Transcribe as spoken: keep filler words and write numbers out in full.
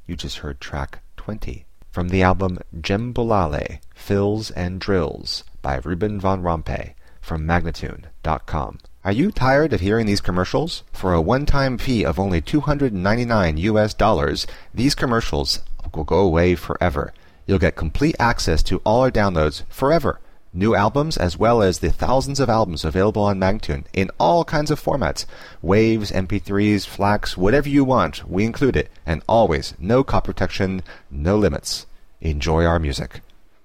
You just heard track twenty. From the album Djembolale, Fills and Drills by Ruben von Rompuy from Magnatune dot com. Are you tired of hearing these commercials? For a one-time fee of only two hundred ninety-nine U S dollars, these commercials will go away forever. You'll get complete access to all our downloads forever. New albums as well as the thousands of albums available on Magnatune in all kinds of formats. Waves, M P threes, FLACs, whatever you want, we include it. And always, no copy protection, no limits. Enjoy our music.